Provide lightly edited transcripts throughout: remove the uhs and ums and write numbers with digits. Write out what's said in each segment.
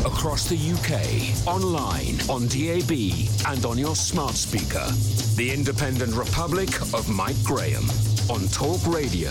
across the UK, online, on DAB, and on your smart speaker. The Independent Republic of Mike Graham on Talk Radio.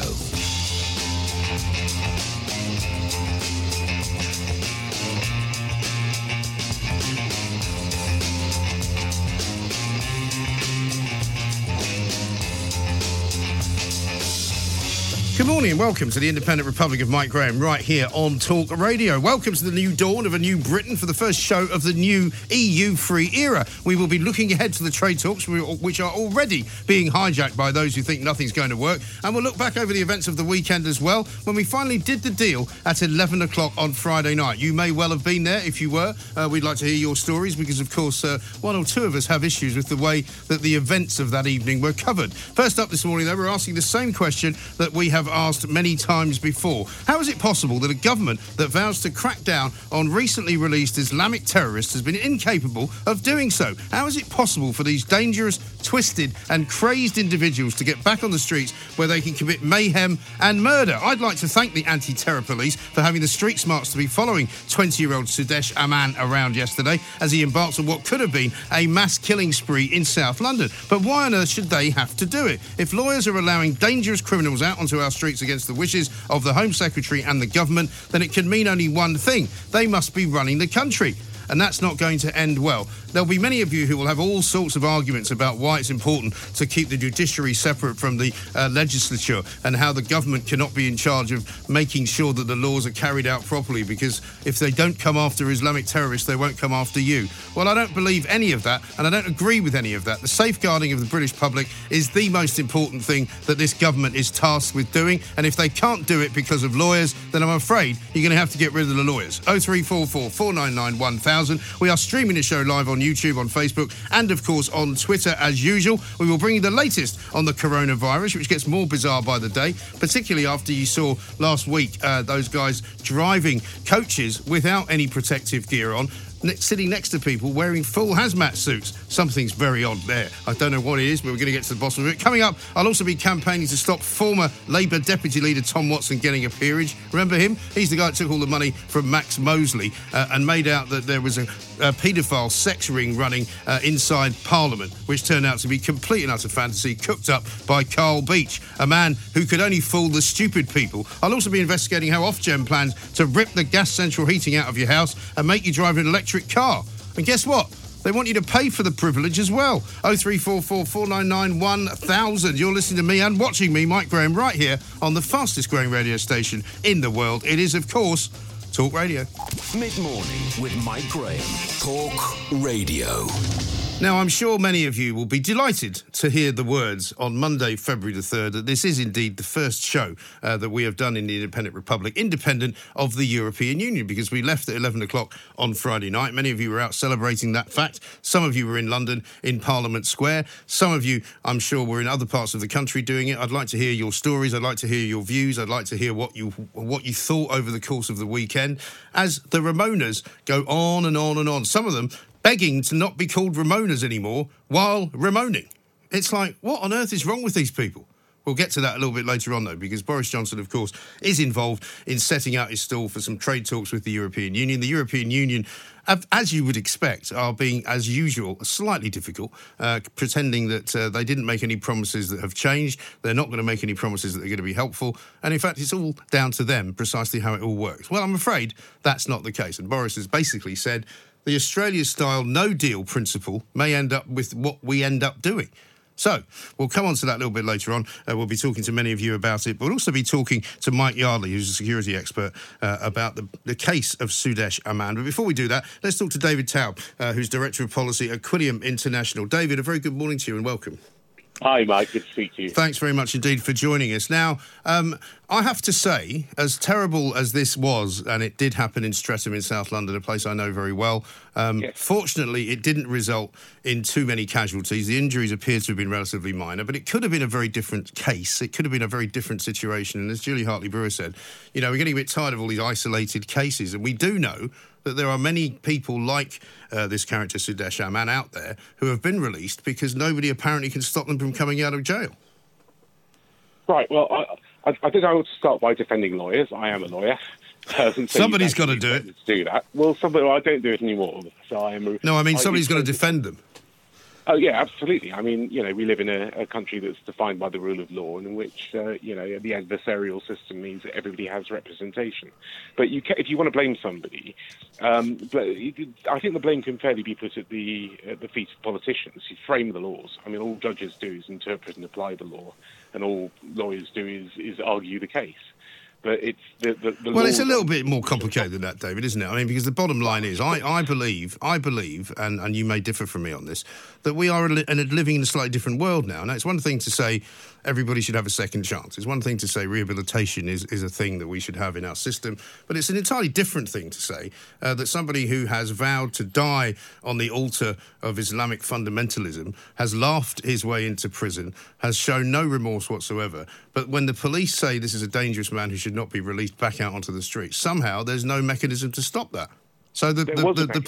Good morning and welcome to the Independent Republic of Mike Graham right here on Talk Radio. Welcome to the new dawn of a new Britain for the first show of the new EU-free era. We will be looking ahead to the trade talks, which are already being hijacked by those who think nothing's going to work. And we'll look back over the events of the weekend as well, when we finally did the deal at 11 o'clock on Friday night. You may well have been there. If you were, we'd like to hear your stories because, of course, one or two of us have issues with the way that the events of that evening were covered. First up this morning, though, we're asking the same question that we have asked many times before. How is it possible that a government that vows to crack down on recently released Islamic terrorists has been incapable of doing so? How is it possible for these dangerous, twisted and crazed individuals to get back on the streets where they can commit mayhem and murder? I'd like to thank the anti-terror police for having the street smarts to be following 20-year-old Sudesh Aman around yesterday as he embarks on what could have been a mass killing spree in South London. But why on earth should they have to do it? If lawyers are allowing dangerous criminals out onto our streets against the wishes of the Home Secretary and the government, then it can mean only one thing. They must be running the country. And that's not going to end well. There'll be many of you who will have all sorts of arguments about why it's important to keep the judiciary separate from the legislature and how the government cannot be in charge of making sure that the laws are carried out properly, because if they don't come after Islamic terrorists, they won't come after you. Well, I don't believe any of that, and I don't agree with any of that. The safeguarding of the British public is the most important thing that this government is tasked with doing, and if they can't do it because of lawyers, then I'm afraid you're going to have to get rid of the lawyers. 0344 499 1000. We are streaming the show live on YouTube, on Facebook, and of course on Twitter as usual. We will bring you the latest on the coronavirus, which gets more bizarre by the day, particularly after you saw last week those guys driving coaches without any protective gear on, sitting next to people wearing full hazmat suits. Something's very odd there. I don't know what it is, but we're going to get to the bottom of it. Coming up, I'll also be campaigning to stop former Labour Deputy Leader Tom Watson getting a peerage. Remember him? He's the guy that took all the money from Max Mosley and made out that there was a paedophile sex ring running inside Parliament, which turned out to be complete and utter fantasy, cooked up by Carl Beach, a man who could only fool the stupid people. I'll also be investigating how Ofgem plans to rip the gas central heating out of your house and make you drive an electric car. And guess what? They want you to pay for the privilege as well. 0344 499 1000. You're listening to me and watching me, Mike Graham, right here on the fastest growing radio station in the world. It is, of course, Talk Radio. Mid-morning with Mike Graham. Talk Radio. Now, I'm sure many of you will be delighted to hear the words on Monday, February the 3rd, that this is indeed the first show that we have done in the Independent Republic, independent of the European Union, because we left at 11 o'clock on Friday night. Many of you were out celebrating that fact. Some of you were in London in Parliament Square. Some of you, I'm sure, were in other parts of the country doing it. I'd like to hear your stories. I'd like to hear your views. I'd like to hear what you thought over the course of the weekend as the Ramonas go on and on and on. Some of them begging to not be called Ramonas anymore while Ramoning. It's like, what on earth is wrong with these people? We'll get to that a little bit later on, though, because Boris Johnson, of course, is involved in setting out his stall for some trade talks with the European Union. The European Union, as you would expect, are being, as usual, slightly difficult, pretending that they didn't make any promises that have changed. They're not going to make any promises that are going to be helpful. And, in fact, it's all down to them precisely how it all works. Well, I'm afraid that's not the case. And Boris has basically said the Australia-style no-deal principle may end up with what we end up doing. So, we'll come on to that a little bit later on. We'll be talking to many of you about it, but we'll also be talking to Mike Yardley, who's a security expert, about the case of Sudesh Aman. But before we do that, let's talk to David Taub, who's Director of Policy at Quilliam International. David, a very good morning to you and welcome. Hi, Mike. Good to speak to you. Thanks very much indeed for joining us. Now, I have to say, as terrible as this was, and it did happen in Streatham in South London, a place I know very well, Yes. Fortunately, it didn't result in too many casualties. The injuries appear to have been relatively minor, but it could have been a very different case. It could have been a very different situation. And as Julie Hartley-Brewer said, you know, we're getting a bit tired of all these isolated cases. And we do know that there are many people like this character, Sudesh Aman, out there who have been released because nobody apparently can stop them from coming out of jail. Right, well, I think I would start by defending lawyers. I am a lawyer. Somebody's got to do it. Do that. Well, I don't do it anymore. So somebody's got to defend them. Oh, yeah, absolutely. I mean, we live in a country that's defined by the rule of law, and in which, the adversarial system means that everybody has representation. But if you want to blame somebody, I think the blame can fairly be put at the feet of politicians who frame the laws. I mean, all judges do is interpret and apply the law, and all lawyers do is argue the case. But it's well, it's a little bit more complicated than that, David, isn't it? I mean, because the bottom line is, I believe, and you may differ from me on this, that we are living in a slightly different world now. Now, it's one thing to say everybody should have a second chance. It's one thing to say rehabilitation is a thing that we should have in our system, but it's an entirely different thing to say that somebody who has vowed to die on the altar of Islamic fundamentalism has laughed his way into prison, has shown no remorse whatsoever, but when the police say this is a dangerous man who should not be released back out onto the streets, somehow there's no mechanism to stop that. So the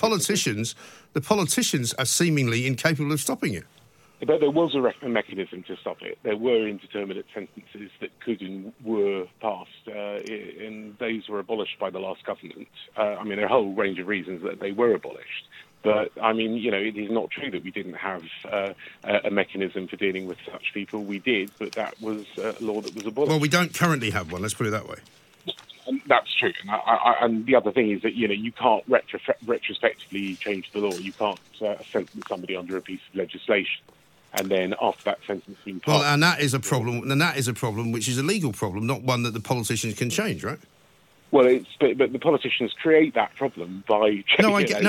politicians are seemingly incapable of stopping it. But there was a mechanism to stop it. There were indeterminate sentences that could and were passed, and those were abolished by the last government. There are a whole range of reasons that they were abolished. But, it is not true that we didn't have a mechanism for dealing with such people. We did, but that was a law that was abolished. Well, we don't currently have one, let's put it that way. That's true. And the other thing is that, you can't retrospectively change the law. You can't sentence somebody under a piece of legislation. And then after that sentence being passed... Well, and that is a problem, which is a legal problem, not one that the politicians can change, right? Well, but the politicians create that problem by... I get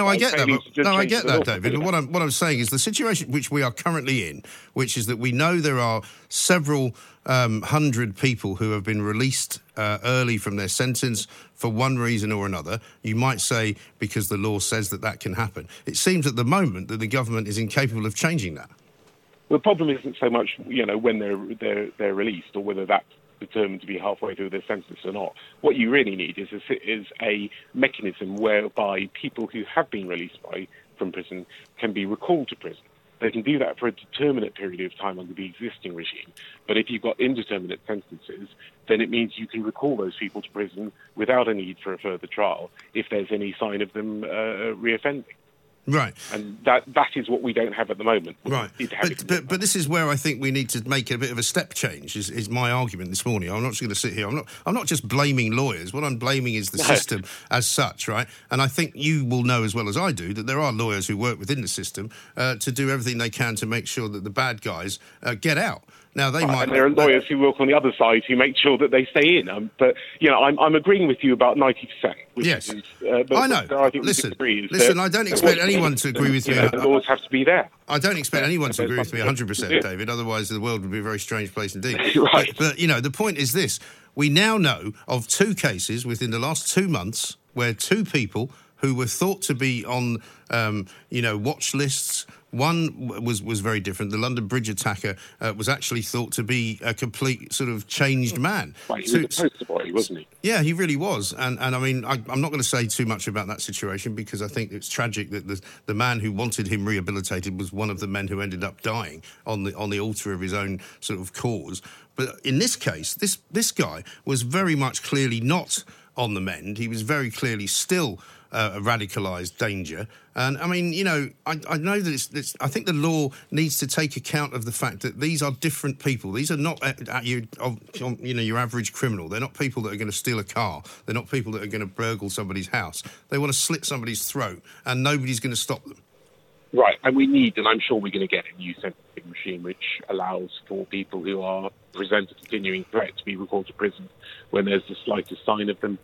that, David. But what I'm saying is the situation which we are currently in, which is that we know there are several hundred people who have been released early from their sentence for one reason or another. You might say because the law says that can happen. It seems at the moment that the government is incapable of changing that. The problem isn't so much, when they're released or whether that's determined to be halfway through their sentence or not. What you really need is a mechanism whereby people who have been released from prison can be recalled to prison. They can do that for a determinate period of time under the existing regime. But if you've got indeterminate sentences, then it means you can recall those people to prison without a need for a further trial if there's any sign of them reoffending. Right. And that is what we don't have at the moment. Right. But this is where I think we need to make a bit of a step change, is my argument this morning. I'm not just going to sit here. I'm not just blaming lawyers. What I'm blaming is the system as such, right? And I think you will know as well as I do that there are lawyers who work within the system to do everything they can to make sure that the bad guys get out. Now, and there are lawyers who work on the other side who make sure that they stay in. But I'm agreeing with you about 90%. Yes, I know. Listen, I don't expect anyone to agree with you. The laws have to be there. I don't expect anyone to agree with me 100%, David. Otherwise, the world would be a very strange place indeed. Right. But the point is this: we now know of 2 cases within the last 2 months where 2 people who were thought to be on, watch lists. One was very different. The London Bridge attacker was actually thought to be a complete sort of changed man. Right, he was a poster boy, wasn't he? Yeah, he really was. And I mean, I'm not going to say too much about that situation because I think it's tragic that the man who wanted him rehabilitated was one of the men who ended up dying on the altar of his own sort of cause. But in this case, this guy was very much clearly not on the mend. He was very clearly still a radicalised danger. And I mean, I know that I think the law needs to take account of the fact that these are different people. These are not your average criminal. They're not people that are going to steal a car. They're not people that are going to burgle somebody's house. They want to slit somebody's throat, and nobody's going to stop them. Right, and we need, and I'm sure we're going to get a new sentencing regime which allows for people who are present a continuing threat to be recalled to prison when there's the slightest sign of them,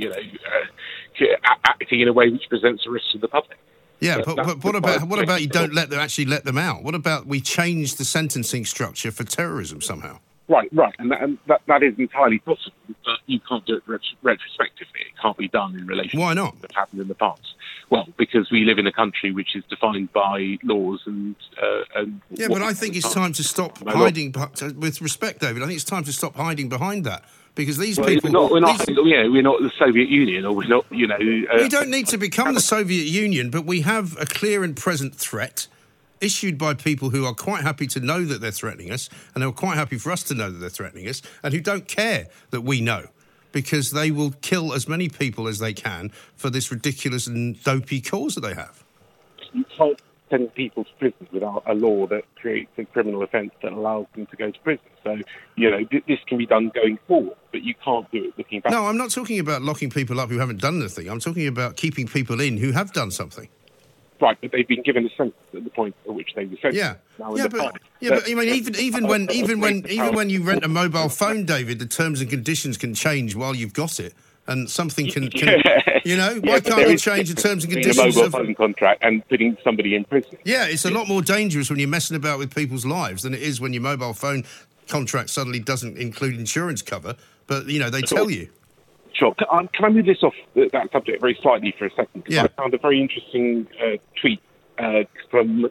acting in a way which presents a risk to the public. Yeah, but what about you don't let them out? What about we change the sentencing structure for terrorism somehow? Right, and that is entirely possible, but you can't do it retrospectively. It can't be done in relation Why not? to what happened in the past. Well, because we live in a country which is defined by laws and yeah, but I think it's time to stop hiding. With respect, David, I think it's time to stop hiding behind that. Because these people... We're not the Soviet Union, or we're not, we don't need to become the Soviet Union, but we have a clear and present threat issued by people who are quite happy to know that they're threatening us, and who are quite happy for us to know that they're threatening us, and who don't care that we know. because they will kill as many people as they can for this ridiculous and dopey cause that they have. You can't send people to prison without a law that creates a criminal offence that allows them to go to prison. So, this can be done going forward, but you can't do it looking back. No, I'm not talking about locking people up who haven't done anything. I'm talking about keeping people in who have done something. Right, but they've been given a sentence at the point at which they were sentenced. But I mean, even when you rent a mobile phone, David, the terms and conditions can change while you've got it, and something can why can't you change the terms and conditions a mobile phone contract and putting somebody in prison? Yeah, it's a lot more dangerous when you're messing about with people's lives than it is when your mobile phone contract suddenly doesn't include insurance cover. But they tell you. Sure. Can I move this off that subject very slightly for a second? Because Yeah. I found a very interesting tweet from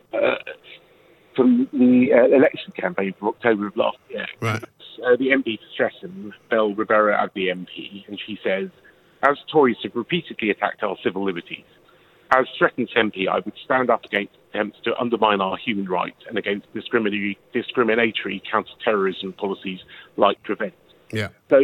the election campaign for October of last year. Right. The MP for Streatham, Belle Rivera, as the MP, and she says, "As Tories have repeatedly attacked our civil liberties, as Streatham's MP, I would stand up against attempts to undermine our human rights and against discriminatory counter-terrorism policies like Prevent." Yeah. So,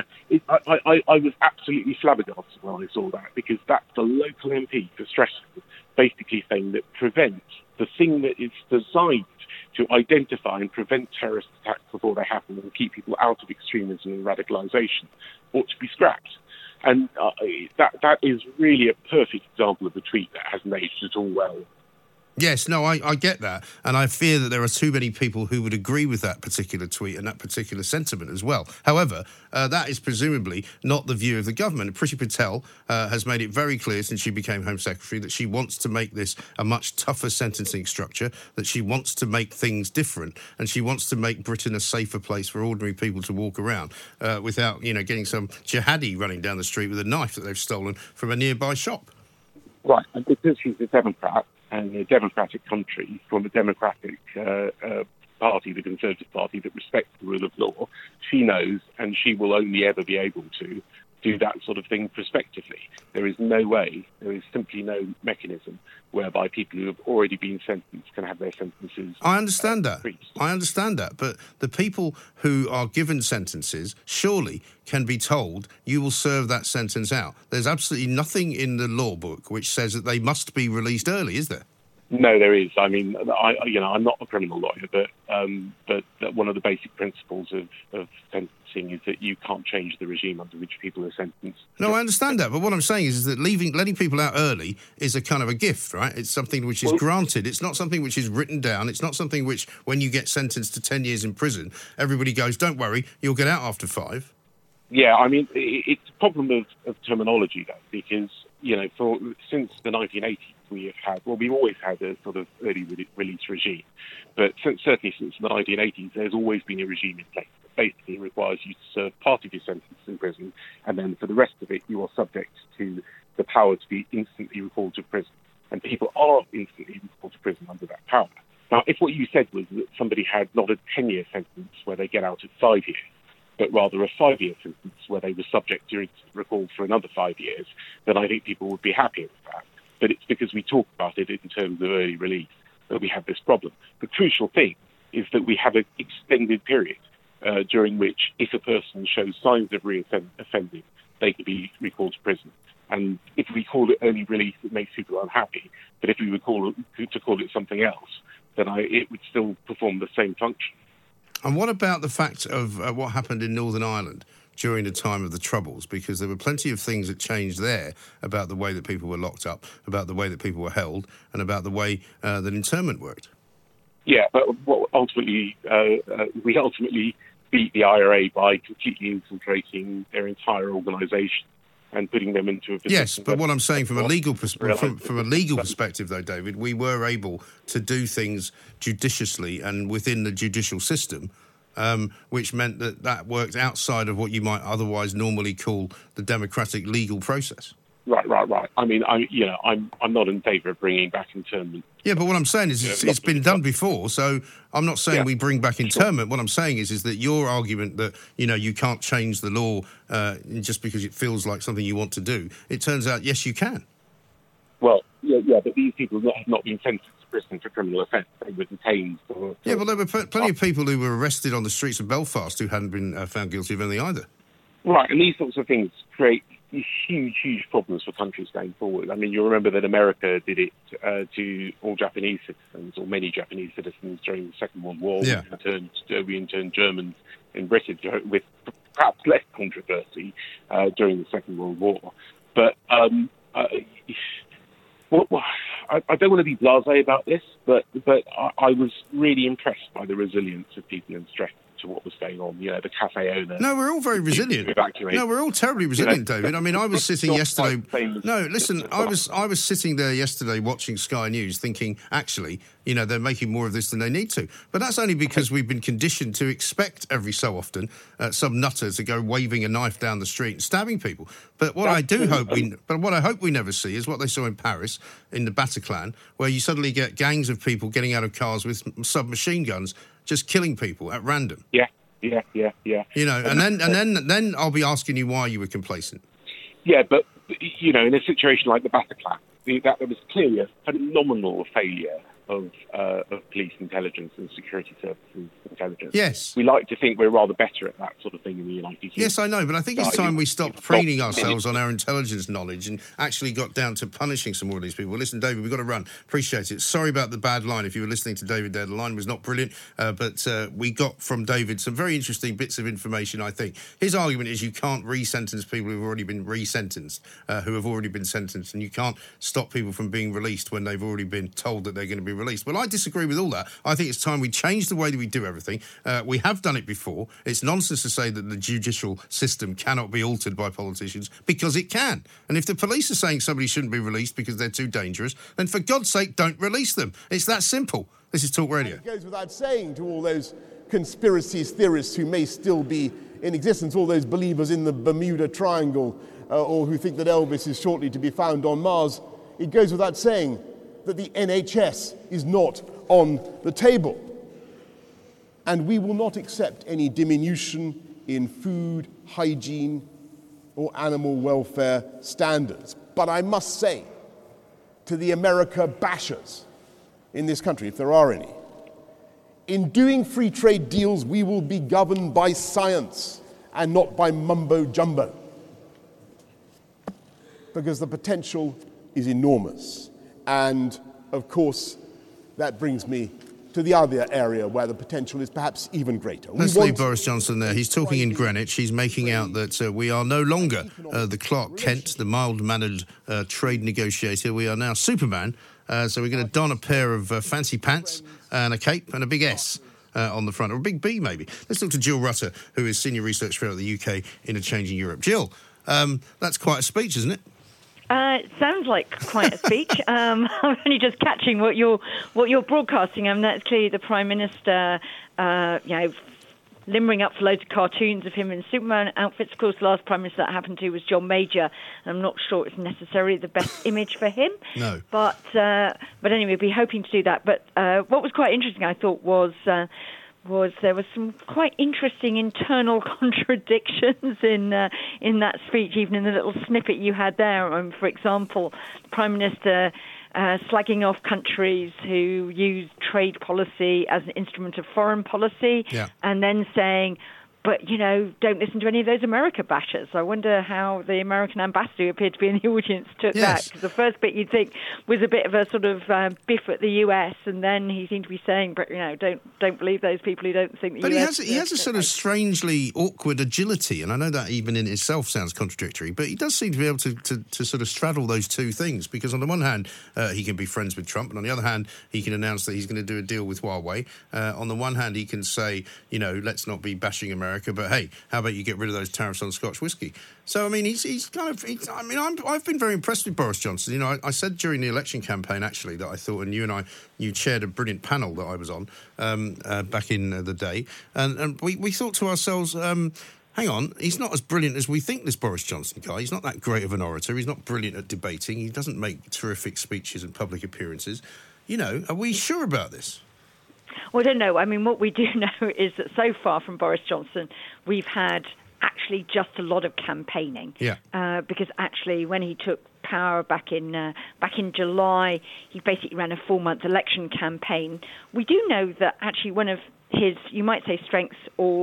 I was absolutely flabbergasted when I saw that, because that's the local MP for Streatham basically saying that Prevent, the thing that is designed to identify and prevent terrorist attacks before they happen and keep people out of extremism and radicalisation, ought to be scrapped. And that is really a perfect example of a tweet that hasn't aged at all well. Yes, no, I get that. And I fear that there are too many people who would agree with that particular tweet and that particular sentiment as well. However, that is presumably not the view of the government. Priti Patel has made it very clear since she became Home Secretary that she wants to make this a much tougher sentencing structure, that she wants to make things different, and she wants to make Britain a safer place for ordinary people to walk around without, getting some jihadi running down the street with a knife that they've stolen from a nearby shop. Right, and because she's a Democrat, and a democratic country from a democratic party, the Conservative Party, that respects the rule of law, she knows, and she will only ever be able to do that sort of thing prospectively. There is no way, there is simply no mechanism whereby people who have already been sentenced can have their sentences. I understand that. Increased. I understand that. But the people who are given sentences surely can be told you will serve that sentence out. There's absolutely nothing in the law book which says that they must be released early, is there? No, there is. I mean, I'm not a criminal lawyer, but one of the basic principles of sentencing is that you can't change the regime under which people are sentenced. No, I understand that. But what I'm saying is that letting people out early is a kind of a gift, right? It's something which is granted. It's not something which is written down. It's not something which, when you get sentenced to 10 years in prison, everybody goes, don't worry, you'll get out after 5. Yeah, I mean, it's a problem of terminology, though, because, since the 1980s, we've always had a sort of early release regime, but certainly since the 1980s, there's always been a regime in place that basically requires you to serve part of your sentence in prison, and then for the rest of it, you are subject to the power to be instantly recalled to prison. And people are instantly recalled to prison under that power. Now, if what you said was that somebody had not a 10-year sentence where they get out at 5 years, but rather a 5-year sentence where they were subject to recall for another 5 years, then I think people would be happy with that. But it's because we talk about it in terms of early release that we have this problem. The crucial thing is that we have an extended period during which, if a person shows signs of reoffending, they can be recalled to prison. And if we call it early release, it makes people unhappy. But if we were call it something else, then it would still perform the same function. And what about the fact of what happened in Northern Ireland during the time of the Troubles? Because there were plenty of things that changed there about the way that people were locked up, about the way that people were held, and about the way that internment worked. Yeah, but ultimately, we ultimately beat the IRA by completely infiltrating their entire organisation and putting them into a position. Yes, but what I'm saying from a legal perspective, though, David, we were able to do things judiciously and within the judicial system, which meant that worked outside of what you might otherwise normally call the democratic legal process. Right. I mean, I'm not in favour of bringing back internment. Yeah, but what I'm saying is it's been done before, so I'm not saying we bring back internment. What I'm saying is that your argument that, you can't change the law just because it feels like something you want to do, it turns out, yes, you can. Well, yeah, but these people have not been sentenced to prison for criminal offence. They were detained for... Yeah, well, there were plenty of people who were arrested on the streets of Belfast who hadn't been found guilty of anything either. Right, and these sorts of things create huge, huge problems for countries going forward. I mean, you remember that America did it to all Japanese citizens, or many Japanese citizens during the Second World War. Yeah. We interned Germans in Britain with perhaps less controversy during the Second World War. But I don't want to be blasé about this, but I was really impressed by the resilience of people in stress to what was going on. The cafe owner. No, we're all very resilient. No, we're all terribly resilient, David. I mean, I was sitting yesterday. No, listen, I was sitting there yesterday watching Sky News, thinking, actually, they're making more of this than they need to. But that's only because we've been conditioned to expect every so often some nutter to go waving a knife down the street and stabbing people. But what I hope we never see is what they saw in Paris in the Bataclan, where you suddenly get gangs of people getting out of cars with submachine guns, just killing people at random. Yeah. And then I'll be asking you why you were complacent. Yeah, but in a situation like the Bataclan, that was clearly a phenomenal failure of police intelligence and security services intelligence. Yes. We like to think we're rather better at that sort of thing in the United Kingdom. Yes, I know, but I think it's time we stopped preening ourselves on our intelligence knowledge and actually got down to punishing some more of these people. Listen, David, we've got to run. Appreciate it. Sorry about the bad line. If you were listening to David there, the line was not brilliant, but we got from David some very interesting bits of information, I think. His argument is you can't re-sentence people who've already been re-sentenced, who have already been sentenced, and you can't stop people from being released when they've already been told that they're going to be released. Well, I disagree with all that. I think it's time we change the way that we do everything. We have done it before. It's nonsense to say that the judicial system cannot be altered by politicians, because it can. And if the police are saying somebody shouldn't be released because they're too dangerous, then for God's sake, don't release them. It's that simple. This is Talk Radio. It goes without saying to all those conspiracy theorists who may still be in existence, all those believers in the Bermuda Triangle, or who think that Elvis is shortly to be found on Mars, it goes without saying that the NHS is not on the table. And we will not accept any diminution in food, hygiene, or animal welfare standards. But I must say to the America bashers in this country, if there are any, in doing free trade deals, we will be governed by science and not by mumbo-jumbo, because the potential is enormous. And, of course, that brings me to the other area where the potential is perhaps even greater. Let's leave Boris Johnson there. He's talking in Greenwich. He's making out that we are no longer the Clark Kent, the mild-mannered trade negotiator. We are now Superman. So we're going to don a pair of fancy pants and a cape and a big S on the front, or a big B maybe. Let's talk to Jill Rutter, who is Senior Research Fellow at the UK in a Changing Europe. Jill, that's quite a speech, isn't it? It sounds like quite a speech. I'm only just catching what you're broadcasting. That's clearly the Prime Minister, limbering up for loads of cartoons of him in Superman outfits. Of course, the last Prime Minister that happened to was John Major, and I'm not sure it's necessarily the best image for him. No. But anyway, we'll be hoping to do that. But what was quite interesting, I thought, was there was some quite interesting internal contradictions in that speech, even in the little snippet you had there. For example, the Prime Minister slagging off countries who use trade policy as an instrument of foreign policy, and then saying, but, don't listen to any of those America bashers. I wonder how the American ambassador, who appeared to be in the audience, took that. Because the first bit you'd think was a bit of a sort of biff at the US, and then he seemed to be saying, but, don't believe those people who don't think the US... But he has a sort of strangely awkward agility, and I know that even in itself sounds contradictory, but he does seem to be able to sort of straddle those two things, because on the one hand, he can be friends with Trump, and on the other hand, he can announce that he's going to do a deal with Huawei. On the one hand, he can say, let's not be bashing America, but hey, how about you get rid of those tariffs on Scotch whisky? So, I mean, I've been very impressed with Boris Johnson. I said during the election campaign, actually, that I thought, and you chaired a brilliant panel that I was on back in the day, and we thought to ourselves, hang on, he's not as brilliant as we think, this Boris Johnson guy. He's not that great of an orator. He's not brilliant at debating. He doesn't make terrific speeches and public appearances. Are we sure about this? Well, I don't know. I mean, what we do know is that so far from Boris Johnson, we've had actually just a lot of campaigning. Yeah. Because actually, when he took power back in July, he basically ran a 4-month election campaign. We do know that actually one of his, you might say, strengths or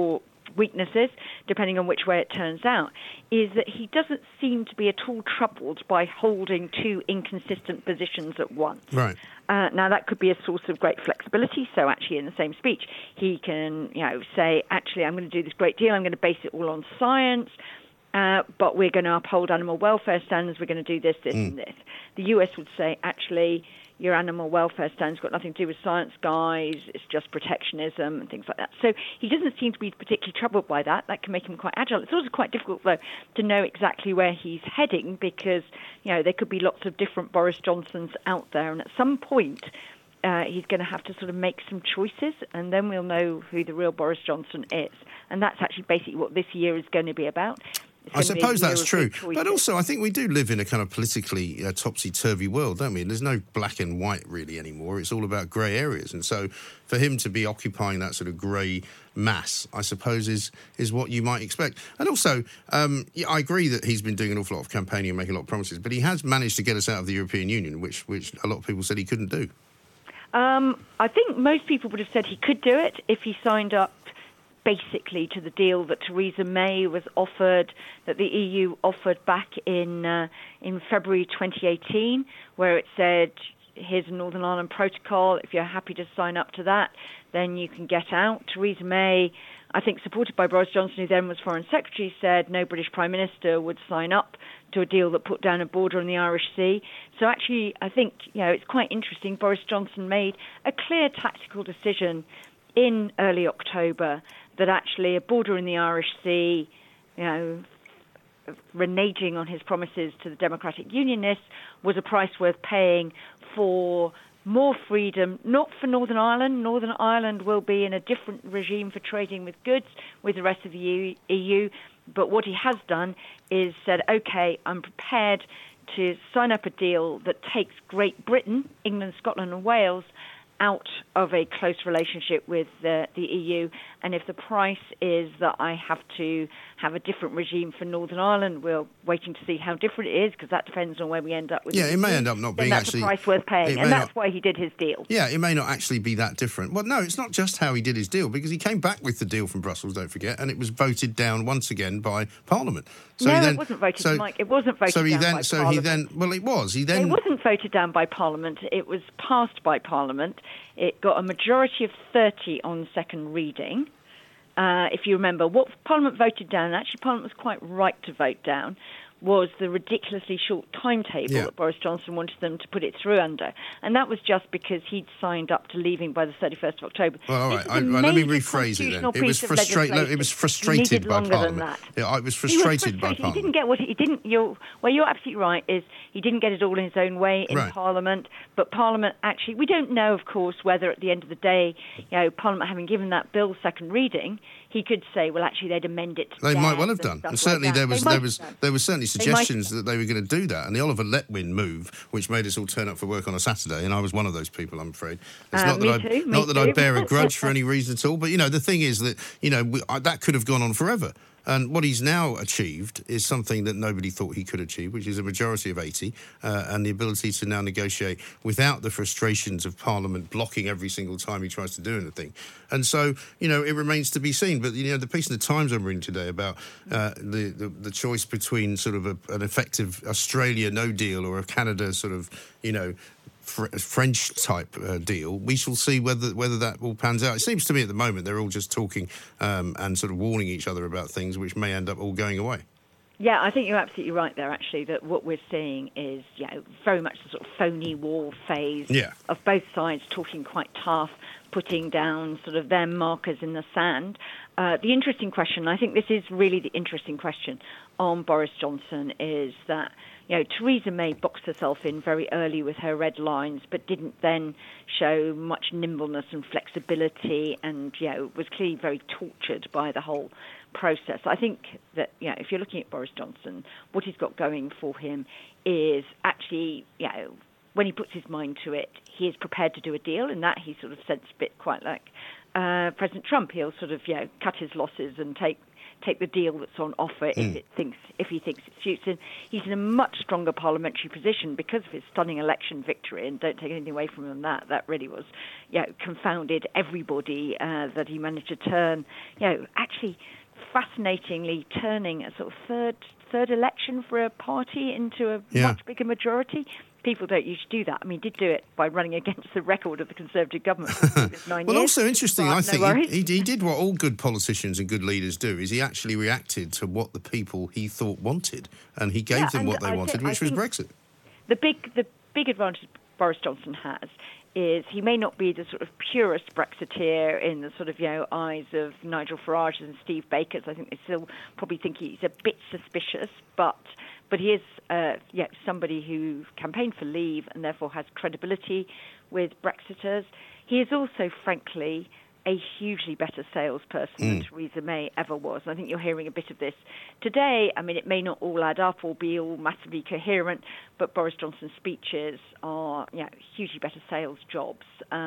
weaknesses, depending on which way it turns out, is that he doesn't seem to be at all troubled by holding two inconsistent positions at once. Right. Now, that could be a source of great flexibility. So actually, in the same speech, he can, say, actually, I'm going to do this great deal. I'm going to base it all on science. But we're going to uphold animal welfare standards. We're going to do this, and this. The US would say, actually, your animal welfare standards got nothing to do with science, guys. It's just protectionism and things like that. So he doesn't seem to be particularly troubled by that. That can make him quite agile. It's also quite difficult, though, to know exactly where he's heading because, there could be lots of different Boris Johnsons out there. And at some point, he's going to have to sort of make some choices, and then we'll know who the real Boris Johnson is. And that's actually basically what this year is going to be about. I suppose that's true. But also, I think we do live in a kind of politically topsy-turvy world, don't we? There's no black and white really anymore. It's all about grey areas. And so for him to be occupying that sort of grey mass, I suppose, is what you might expect. And also, I agree that he's been doing an awful lot of campaigning and making a lot of promises, but he has managed to get us out of the European Union, which a lot of people said he couldn't do. I think most people would have said he could do it if he signed up basically to the deal that Theresa May was offered, that the EU offered back in February 2018, where it said, here's a Northern Ireland protocol. If you're happy to sign up to that, then you can get out. Theresa May, I think supported by Boris Johnson, who then was Foreign Secretary, said no British Prime Minister would sign up to a deal that put down a border in the Irish Sea. So actually, I think, it's quite interesting. Boris Johnson made a clear tactical decision in early October that actually a border in the Irish Sea, reneging on his promises to the Democratic Unionists, was a price worth paying for more freedom, not for Northern Ireland. Northern Ireland will be in a different regime for trading with goods with the rest of the EU. But what he has done is said, OK, I'm prepared to sign up a deal that takes Great Britain, England, Scotland and Wales out of a close relationship with the EU, and if the price is that I have to have a different regime for Northern Ireland, we're waiting to see how different it is, because that depends on where we end up with it may end up not being actually... That's a price worth paying, and that's why he did his deal. Yeah, it may not actually be that different. Well, no, it's not just how he did his deal, because he came back with the deal from Brussels, don't forget, and it was voted down once again by Parliament. So it wasn't voted, Mike. It wasn't voted down by Parliament. It was. It wasn't voted down by Parliament. It was passed by Parliament. It got a majority of 30 on second reading. If you remember, what Parliament voted down, and actually Parliament was quite right to vote down, was the ridiculously short timetable that Boris Johnson wanted them to put it through under. And that was just because he'd signed up to leaving by the 31st of October. Well, all right, let me rephrase it then. It was frustrated by Parliament. It was frustrated by Parliament. He didn't get you're absolutely right, is he didn't get it all in his own way in Parliament. But Parliament actually, we don't know, of course, whether at the end of the day, Parliament having given that bill second reading, he could say, well, actually, they'd amend it to They might well have done. And certainly there was certainly suggestions that they were going to do that. And the Oliver Letwin move, which made us all turn up for work on a Saturday, and I was one of those people, I'm afraid. It's not that I bear a grudge for any reason at all, but, the thing is that, that could have gone on forever. And what he's now achieved is something that nobody thought he could achieve, which is a majority of 80, and the ability to now negotiate without the frustrations of Parliament blocking every single time he tries to do anything. And so, it remains to be seen. But, the piece in the Times I'm reading today about the choice between sort of an effective Australia no deal or a Canada sort of, French type deal, we shall see whether that all pans out. It seems to me at the moment they're all just talking and sort of warning each other about things which may end up all going away. Yeah, I think you're absolutely right there, actually, that what we're seeing is very much the sort of phony war phase of both sides talking quite tough, putting down sort of their markers in the sand. The interesting question, I think this is really the interesting question on Boris Johnson, is that Theresa May boxed herself in very early with her red lines, but didn't then show much nimbleness and flexibility, and was clearly very tortured by the whole process. I think that if you're looking at Boris Johnson, what he's got going for him is actually when he puts his mind to it, he is prepared to do a deal, and that he sort of sensed a bit quite like President Trump. He'll sort of cut his losses and take the deal that's on offer if he thinks it suits him. He's in a much stronger parliamentary position because of his stunning election victory, and don't take anything away from him. That really was, confounded everybody that he managed to turn, actually fascinatingly turning a sort of third election for a party into a much bigger majority. People don't usually do that. I mean, he did do it by running against the record of the Conservative government for the previous 9 years. Well, also interesting, I think no he did what all good politicians and good leaders do, is he actually reacted to what the people he thought wanted, and he gave them what they wanted, which was Brexit. The big advantage Boris Johnson has is he may not be the sort of purest Brexiteer in the sort of, eyes of Nigel Farage and Steve Bakers. I think they still probably think he's a bit suspicious, but he is somebody who campaigned for Leave and therefore has credibility with Brexiters. He is also, frankly, a hugely better salesperson than Theresa May ever was. And I think you're hearing a bit of this today. I mean, it may not all add up or be all massively coherent, but Boris Johnson's speeches are hugely better sales jobs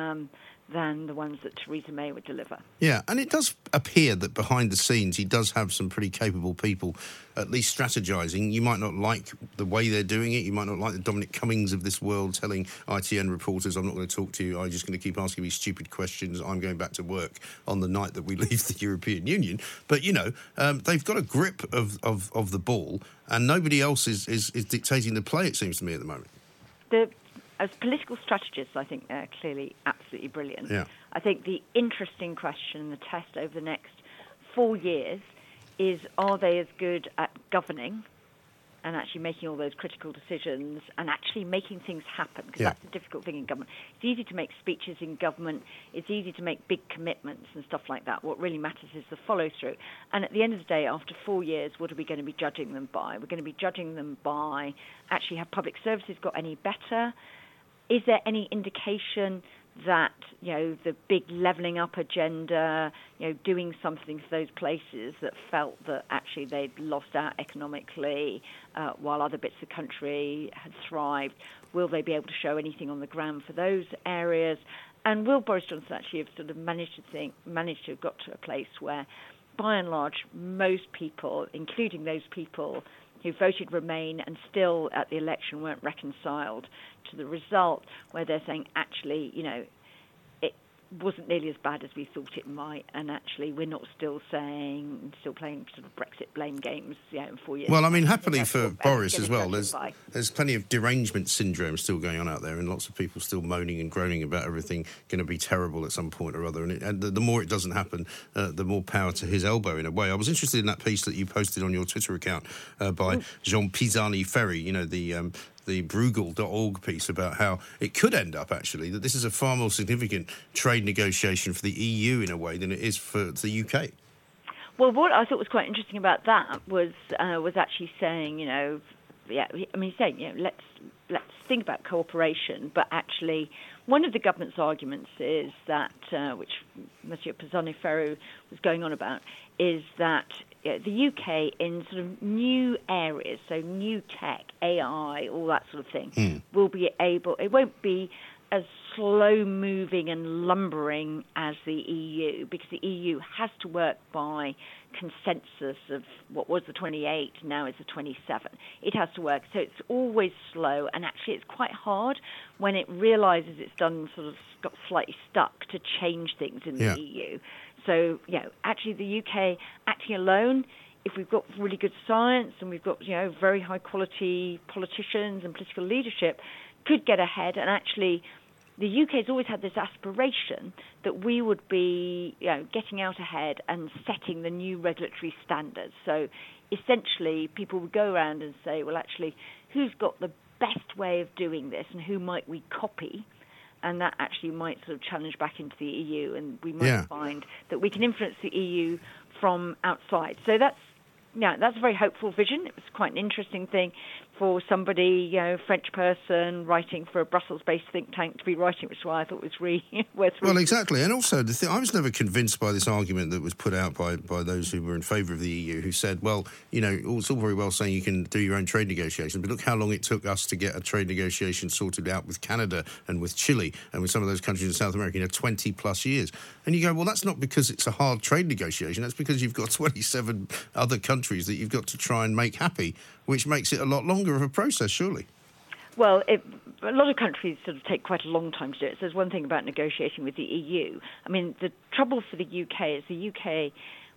than the ones that Theresa May would deliver. Yeah, and it does appear that behind the scenes he does have some pretty capable people at least strategising. You might not like the way they're doing it. You might not like the Dominic Cummings of this world telling ITN reporters, I'm not going to talk to you, I'm just going to keep asking me stupid questions, I'm going back to work on the night that we leave the European Union. But, they've got a grip of the ball, and nobody else is dictating the play, it seems to me, at the moment. As political strategists, I think they're clearly absolutely brilliant. Yeah. I think the interesting question, the test over the next 4 years, is are they as good at governing and actually making all those critical decisions and actually making things happen? Because that's the difficult thing in government. It's easy to make speeches in government. It's easy to make big commitments and stuff like that. What really matters is the follow-through. And at the end of the day, after 4 years, what are we going to be judging them by? We're going to be judging them by actually have public services got any better? Is there any indication that, the big levelling up agenda, doing something for those places that felt that actually they'd lost out economically while other bits of the country had thrived, will they be able to show anything on the ground for those areas? And will Boris Johnson actually have sort of managed to have got to a place where, by and large, most people, including those people who voted Remain and still at the election weren't reconciled to the result, where they're saying, actually, it wasn't nearly as bad as we thought it might, and actually we're not still playing sort of Brexit blame games, in 4 years. Well, I mean, happily for Boris as well, there's plenty of derangement syndrome still going on out there, and lots of people still moaning and groaning about everything going to be terrible at some point or other, and the more it doesn't happen, the more power to his elbow, in a way. I was interested in that piece that you posted on your Twitter account by Jean Pisani-Ferry, the Bruegel.org piece about how it could end up, actually, that this is a far more significant trade negotiation for the EU in a way than it is for the UK. Well, what I thought was quite interesting about that was actually saying, let's think about cooperation, but actually one of the government's arguments is that, which Monsieur Pisani-Ferry was going on about, is that the UK in sort of new areas, so new tech, AI, all that sort of thing, will be able, it won't be as slow-moving and lumbering as the EU, because the EU has to work by consensus of what was the 28, now it's the 27. It has to work, so it's always slow, and actually it's quite hard when it realises it's got slightly stuck to change things in the EU. So, actually the UK acting alone, if we've got really good science and we've got, very high-quality politicians and political leadership, could get ahead. And actually, the UK has always had this aspiration that we would be, getting out ahead and setting the new regulatory standards. So, essentially, people would go around and say, well, actually, who's got the best way of doing this and who might we copy? And that actually might sort of challenge back into the EU, and we might find that we can influence the EU from outside. So that's a very hopeful vision. It was quite an interesting thing for somebody, French person writing for a Brussels-based think tank to be writing, which is why I thought it was really worth reading. Well, exactly. And also, I was never convinced by this argument that was put out by those who were in favour of the EU, who said, well, it's all very well saying you can do your own trade negotiations, but look how long it took us to get a trade negotiation sorted out with Canada and with Chile and with some of those countries in South America, 20-plus years. And you go, well, that's not because it's a hard trade negotiation, that's because you've got 27 other countries that you've got to try and make happy, which makes it a lot longer of a process, surely. Well, a lot of countries sort of take quite a long time to do it. So there's one thing about negotiating with the EU. I mean, the trouble for the UK is the UK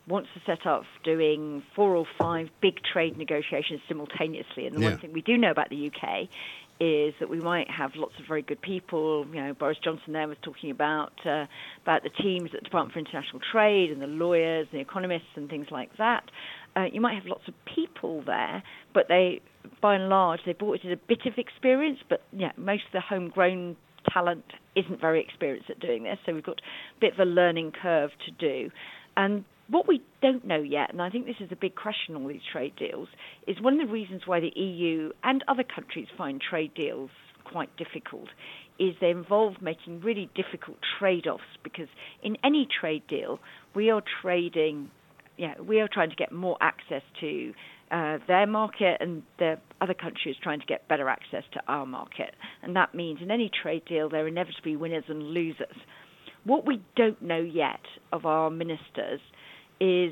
wants to set up doing 4 or 5 big trade negotiations simultaneously. And the one thing we do know about the UK is that we might have lots of very good people. You know, Boris Johnson there was talking about the teams at the Department for International Trade and the lawyers and the economists and things like that. You might have lots of people there, but they, by and large, they brought in a bit of experience, but most of the homegrown talent isn't very experienced at doing this, so we've got a bit of a learning curve to do. And what we don't know yet, and I think this is a big question on all these trade deals, is one of the reasons why the EU and other countries find trade deals quite difficult is they involve making really difficult trade-offs, because in any trade deal, we are trying to get more access to their market, and the other country is trying to get better access to our market. And that means in any trade deal, there are inevitably winners and losers. What we don't know yet of our ministers is,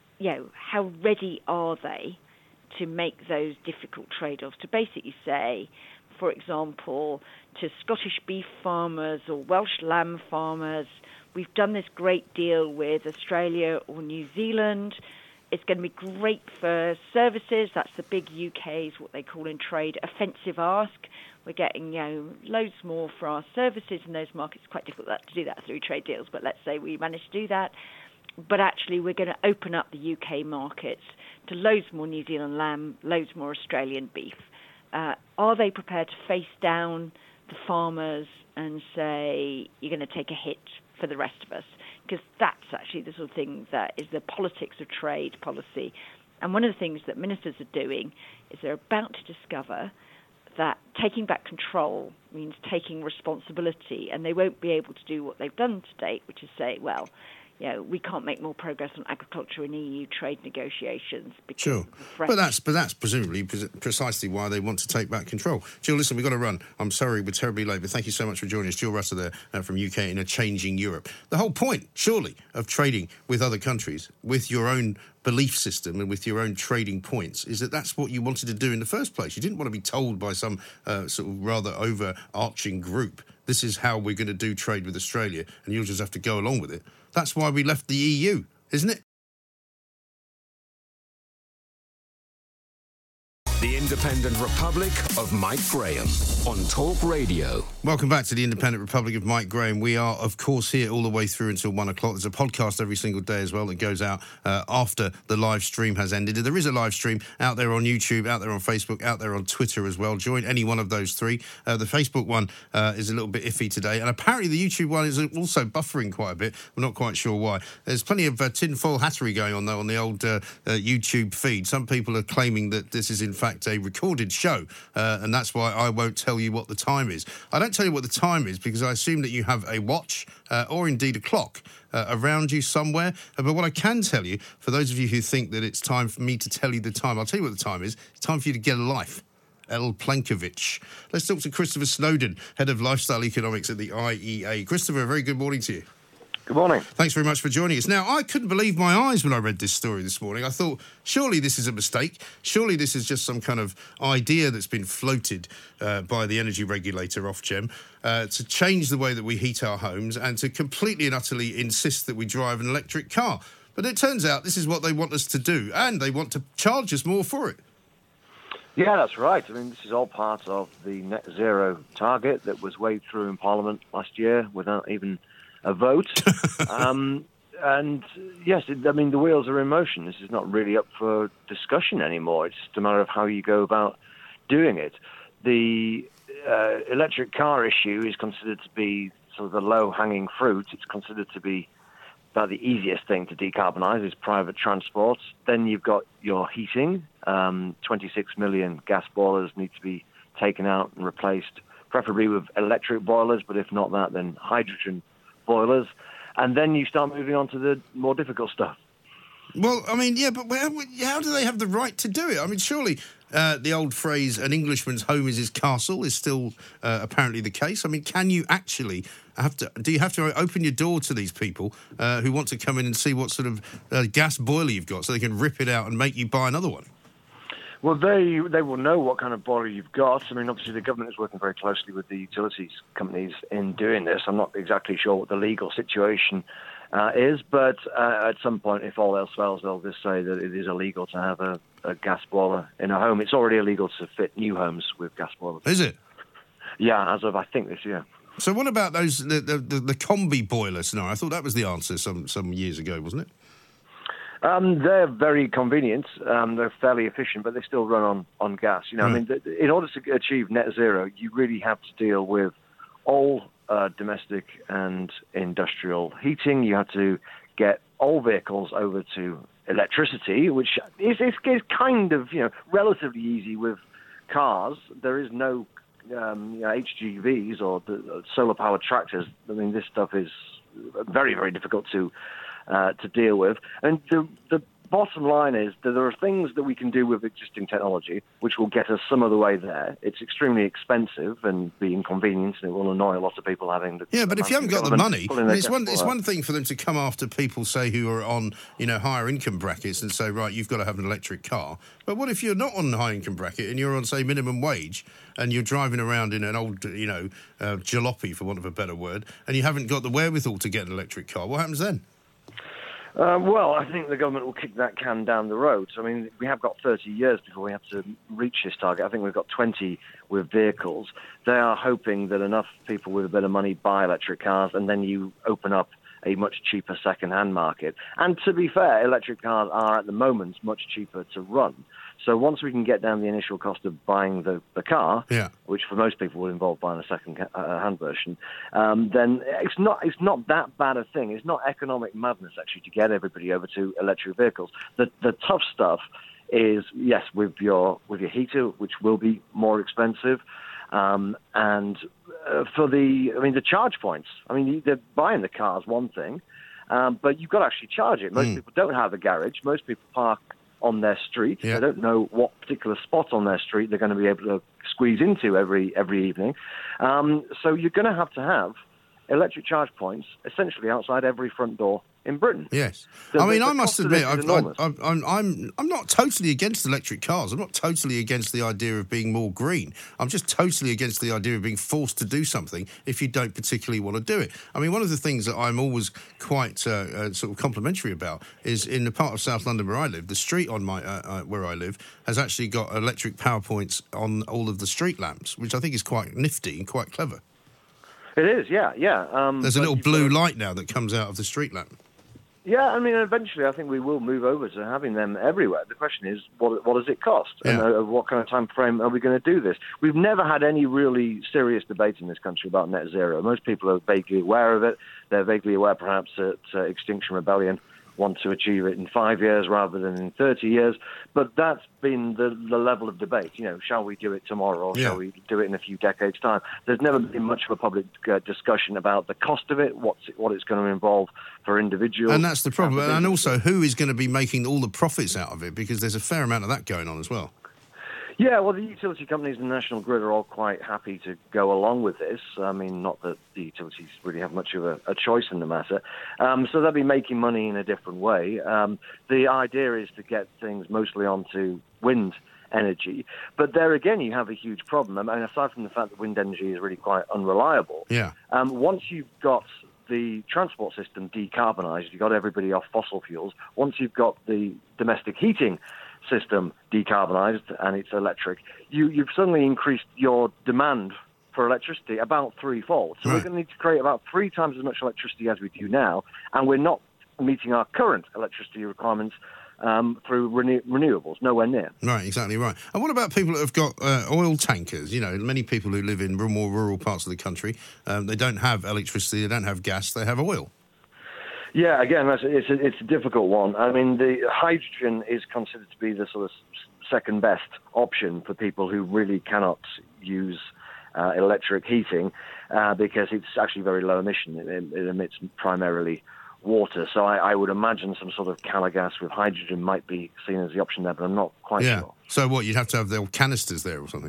how ready are they to make those difficult trade-offs, to basically say, for example, to Scottish beef farmers or Welsh lamb farmers, we've done this great deal with Australia or New Zealand. It's going to be great for services. That's the big UK's, what they call in trade, offensive ask. We're getting, loads more for our services in those markets. It's quite difficult to do that through trade deals, but let's say we manage to do that. But actually, we're going to open up the UK markets to loads more New Zealand lamb, loads more Australian beef. Are they prepared to face down the farmers and say, you're going to take a hit for the rest of us? Because that's actually the sort of thing that is the politics of trade policy. And one of the things that ministers are doing is they're about to discover that taking back control means taking responsibility, and they won't be able to do what they've done to date, which is say, well, we can't make more progress on agriculture in EU trade negotiations. Sure, but that's presumably precisely why they want to take back control. Jill, listen, we've got to run. I'm sorry we're terribly late, but thank you so much for joining us. Jill Rutter there from UK in a changing Europe. The whole point, surely, of trading with other countries, with your own belief system and with your own trading points, is that that's what you wanted to do in the first place. You didn't want to be told by some sort of rather overarching group, this is how we're going to do trade with Australia, and you'll just have to go along with it. That's why we left the EU, isn't it? The Independent Republic of Mike Graham on Talk Radio. Welcome back to the Independent Republic of Mike Graham. We are, of course, here all the way through until 1 o'clock. There's a podcast every single day as well that goes out after the live stream has ended. There is a live stream out there on YouTube, out there on Facebook, out there on Twitter as well. Join any one of those three. The Facebook one is a little bit iffy today, and apparently the YouTube one is also buffering quite a bit. We're not quite sure why. There's plenty of tinfoil hattery going on, though, on the old YouTube feed. Some people are claiming that this is, in fact, a recorded show, and that's why I won't tell you what the time is. I don't tell you what the time is because I assume that you have a watch or indeed a clock around you somewhere. But what I can tell you, for those of you who think that it's time for me to tell you the time, I'll tell you what the time is. It's time for you to get a life. El Plankovich. Let's talk to Christopher Snowdon, Head of Lifestyle Economics at the IEA. Christopher, a very good morning to you. Good morning. Thanks very much for joining us. Now, I couldn't believe my eyes when I read this story this morning. I thought, surely this is a mistake. Surely this is just some kind of idea that's been floated by the energy regulator, Ofgem, to change the way that we heat our homes and to completely and utterly insist that we drive an electric car. But it turns out this is what they want us to do, and they want to charge us more for it. Yeah, that's right. I mean, this is all part of the net zero target that was waved through in Parliament last year without even a vote. And yes, the wheels are in motion. This is not really up for discussion anymore. It's just a matter of how you go about doing it. The electric car issue is considered to be sort of the low-hanging fruit. It's considered to be about the easiest thing to decarbonise is private transport. Then you've got your heating. 26 million gas boilers need to be taken out and replaced, preferably with electric boilers, but if not that, then hydrogen boilers. And then you start moving on to the more difficult stuff. Well, I mean, yeah, but how do they have the right to do it? I mean, surely the old phrase, an Englishman's home is his castle, is still apparently the case. I mean, can you actually do you have to open your door to these people who want to come in and see what sort of gas boiler you've got so they can rip it out and make you buy another one? Well, they will know what kind of boiler you've got. I mean, obviously the government is working very closely with the utilities companies in doing this. I'm not exactly sure what the legal situation is. But at some point, if all else fails, they'll just say that it is illegal to have a gas boiler in a home. It's already illegal to fit new homes with gas boilers. Is it? Yeah, as of, I think, this year. So what about those the combi boiler scenario? I thought that was the answer some years ago, wasn't it? They're very convenient. They're fairly efficient, but they still run on gas. I mean, in order to achieve net zero, you really have to deal with all domestic and industrial heating. You have to get all vehicles over to electricity, which is kind of relatively easy with cars. There is no HGVs or the solar-powered tractors. I mean, this stuff is very, very difficult to deal with. And the bottom line is that there are things that we can do with existing technology which will get us some of the way there. It's extremely expensive and be inconvenient, and it will annoy a lot of people having the... Yeah, but if you haven't got the money, it's one thing for them to come after people, say, who are on higher income brackets and say, right, you've got to have an electric car. But what if you're not on the high income bracket and you're on, say, minimum wage and you're driving around in an old, jalopy, for want of a better word, and you haven't got the wherewithal to get an electric car? What happens then? Well, I think the government will kick that can down the road. I mean, we have got 30 years before we have to reach this target. I think we've got 20 with vehicles. They are hoping that enough people with a bit of money buy electric cars, and then you open up a much cheaper second-hand market. And to be fair, electric cars are at the moment much cheaper to run. So once we can get down the initial cost of buying the car, which for most people would involve buying a second-hand version, then it's not that bad a thing. It's not economic madness, actually, to get everybody over to electric vehicles. The tough stuff is, yes, with your heater, which will be more expensive, and for the charge points. I mean, buying the car is one thing, but you've got to actually charge it. Most people don't have a garage. Most people park on their street. They don't know what particular spot on their street they're going to be able to squeeze into every evening. So you're going to have electric charge points essentially outside every front door in Britain. Yes. I mean, I must admit, I'm not totally against electric cars. I'm not totally against the idea of being more green. I'm just totally against the idea of being forced to do something if you don't particularly want to do it. I mean, one of the things that I'm always quite sort of complimentary about is in the part of South London where I live, the street on my where I live has actually got electric power points on all of the street lamps, which I think is quite nifty and quite clever. It is, yeah. There's a little blue light now that comes out of the street lamp. Yeah, I mean, eventually I think we will move over to having them everywhere. The question is, what does it cost? And what kind of time frame are we going to do this? We've never had any really serious debate in this country about net zero. Most people are vaguely aware of it. They're vaguely aware, perhaps, that Extinction Rebellion want to achieve it in 5 years rather than in 30 years. But that's been the level of debate. Shall we do it tomorrow or shall we do it in a few decades' time? There's never been much of a public discussion about the cost of it, what it's going to involve for individuals. And that's the problem. And also, who is going to be making all the profits out of it? Because there's a fair amount of that going on as well. Yeah, well, the utility companies and National Grid are all quite happy to go along with this. I mean, not that the utilities really have much of a choice in the matter. So they'll be making money in a different way. The idea is to get things mostly onto wind energy. But there again, you have a huge problem. I mean, aside from the fact that wind energy is really quite unreliable, once you've got the transport system decarbonised, you've got everybody off fossil fuels, once you've got the domestic heating system decarbonised and it's electric, you've suddenly increased your demand for electricity about threefold. So we're going to need to create about 3 times as much electricity as we do now, and we're not meeting our current electricity requirements through renewables, nowhere near. Right, exactly right. And what about people that have got oil tankers? Many people who live in more rural parts of the country, they don't have electricity, they don't have gas, they have oil. Yeah, again, it's a difficult one. I mean, the hydrogen is considered to be the sort of second best option for people who really cannot use electric heating because it's actually very low emission. It emits primarily water. So I would imagine some sort of gas with hydrogen might be seen as the option there, but I'm not quite sure. So what, you'd have to have the canisters there or something?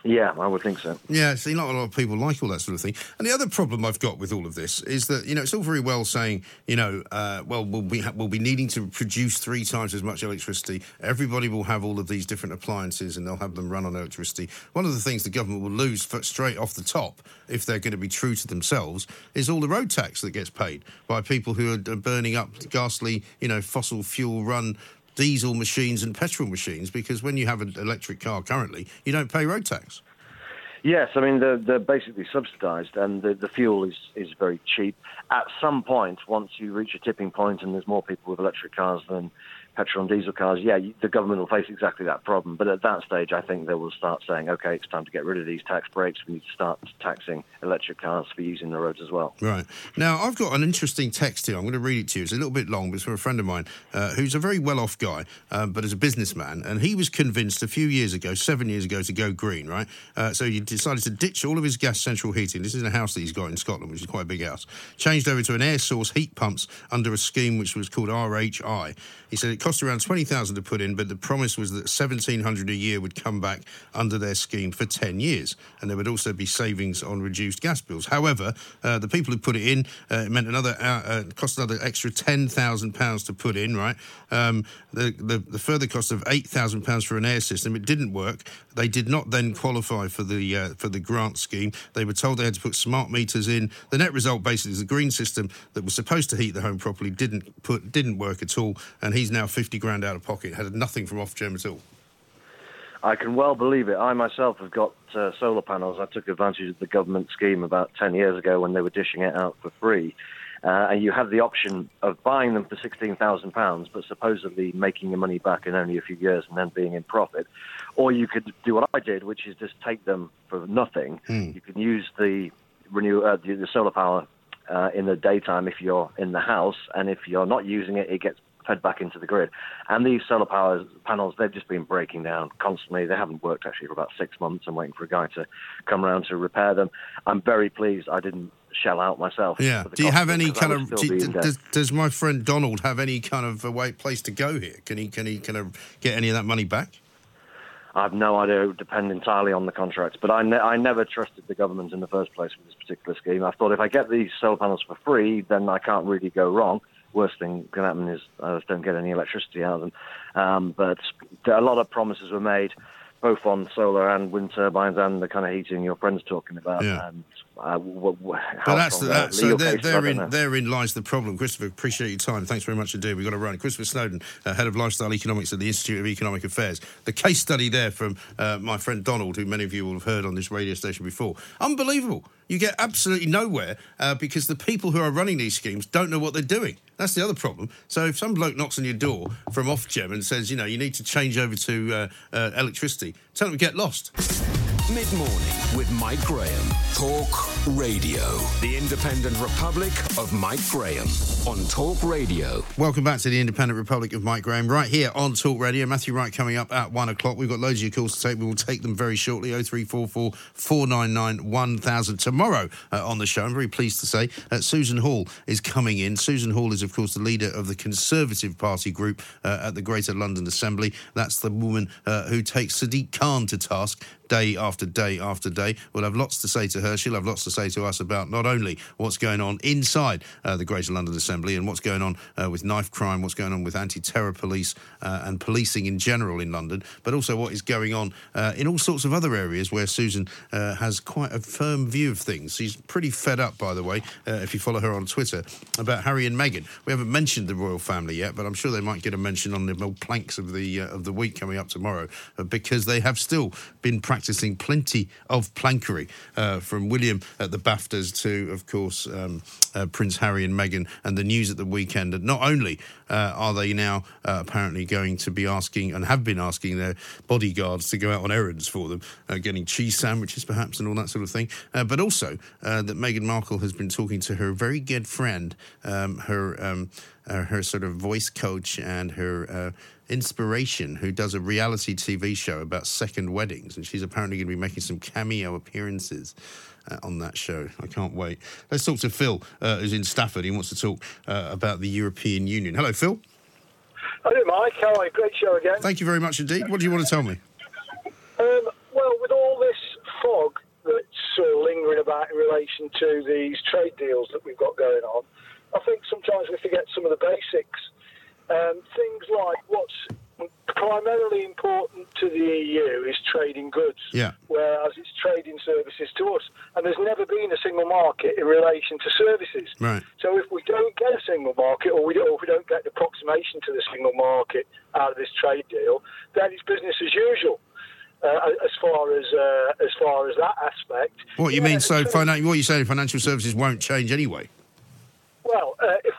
Yeah, I would think so. Yeah, see, not a lot of people like all that sort of thing. And the other problem I've got with all of this is that, it's all very well saying, we'll be needing to produce 3 times as much electricity. Everybody will have all of these different appliances and they'll have them run on electricity. One of the things the government will lose straight off the top, if they're going to be true to themselves, is all the road tax that gets paid by people who are burning up ghastly, fossil fuel-run diesel machines and petrol machines, because when you have an electric car currently, you don't pay road tax. Yes, I mean, they're basically subsidised, and the fuel is very cheap. At some point, once you reach a tipping point and there's more people with electric cars than petrol and diesel cars, the government will face exactly that problem. But at that stage, I think they will start saying, OK, it's time to get rid of these tax breaks. We need to start taxing electric cars for using the roads as well. Right. Now, I've got an interesting text here. I'm going to read it to you. It's a little bit long, but it's from a friend of mine who's a very well-off guy, but is a businessman. And he was convinced a few years ago, 7 years ago, to go green, right? So he decided to ditch all of his gas central heating. This is a house that he's got in Scotland, which is quite a big house. Changed over to an air source heat pumps under a scheme which was called RHI. He said it cost around $20,000 to put in, but the promise was that $1,700 a year would come back under their scheme for 10 years, and there would also be savings on reduced gas bills. However, the people who put it in, it meant cost another extra £10,000 to put in, right? The further cost of £8,000 for an air system. It didn't work. They did not then qualify for the grant scheme. They were told they had to put smart meters in. The net result basically is the green system that was supposed to heat the home properly didn't work at all, and he's now 50 grand out of pocket. Had nothing from Ofgem at all. I can well believe it. I myself have got solar panels. I took advantage of the government scheme about 10 years ago when they were dishing it out for free. And you had the option of buying them for £16,000, but supposedly making your money back in only a few years and then being in profit. Or you could do what I did, which is just take them for nothing. You can use the solar power in the daytime if you're in the house, and if you're not using it, it gets fed back into the grid. And these solar power panels, they've just been breaking down constantly. They haven't worked actually for about 6 months. I'm waiting for a guy to come around to repair them. I'm very pleased I didn't shell out myself. Yeah. Do you have any kind of... Does my friend Donald have any kind of place to go here? Can he kind of get any of that money back? I have no idea. It would depend entirely on the contract. But I never trusted the government in the first place with this particular scheme. I thought if I get these solar panels for free, then I can't really go wrong. Worst thing can happen is I just don't get any electricity out of them. But a lot of promises were made, both on solar and wind turbines and the kind of heating your friend's talking about. Yeah. And so therein lies the problem. Christopher, appreciate your time. Thanks very much indeed. We've got to run. Christopher Snowden, Head of Lifestyle Economics at the Institute of Economic Affairs. The case study there from my friend Donald, who many of you will have heard on this radio station before. Unbelievable. You get absolutely nowhere because the people who are running these schemes don't know what they're doing. That's the other problem. So if some bloke knocks on your door from Ofgem and says, you need to change over to electricity, tell them to get lost. Mid-morning with Mike Graham. Talk Radio. The Independent Republic of Mike Graham on Talk Radio. Welcome back to the Independent Republic of Mike Graham, right here on Talk Radio. Matthew Wright coming up at 1 o'clock. We've got loads of your calls to take. We will take them very shortly. 0344 499 1000. Tomorrow on the show, I'm very pleased to say, Susan Hall is coming in. Susan Hall is, of course, the leader of the Conservative Party group at the Greater London Assembly. That's the woman who takes Sadiq Khan to task day after day after day. We'll have lots to say to her. She'll have lots to say to us about not only what's going on inside the Greater London Assembly and what's going on with knife crime, what's going on with anti-terror police and policing in general in London, but also what is going on in all sorts of other areas where Susan has quite a firm view of things. She's pretty fed up, by the way, if you follow her on Twitter, about Harry and Meghan. We haven't mentioned the royal family yet, but I'm sure they might get a mention on the planks of the week coming up tomorrow because they have still been practising plenty of plankery, from William at the BAFTAs to, of course, Prince Harry and Meghan, and the news at the weekend. And not only are they now apparently going to be asking, and have been asking, their bodyguards to go out on errands for them, getting cheese sandwiches perhaps and all that sort of thing, but also that Meghan Markle has been talking to her very good friend, her sort of voice coach and her inspiration, who does a reality TV show about second weddings, and she's apparently going to be making some cameo appearances on that show. I can't wait. Let's talk to Phil, who's in Stafford. He wants to talk about the European Union. Hello, Phil. Hello, Mike. How are you? Great show again. Thank you very much indeed. What do you want to tell me? Well, with all this fog that's sort of lingering about in relation to these trade deals that we've got going on. I think sometimes we forget some of the basics. Things like what's primarily important to the EU is trading goods, whereas it's trading services to us. And there's never been a single market in relation to services. Right. So if we don't get a single market, or we don't get the approximation to the single market out of this trade deal, then it's business as usual. As far as that aspect. What you mean? So, what you're saying? Financial services won't change anyway. Well,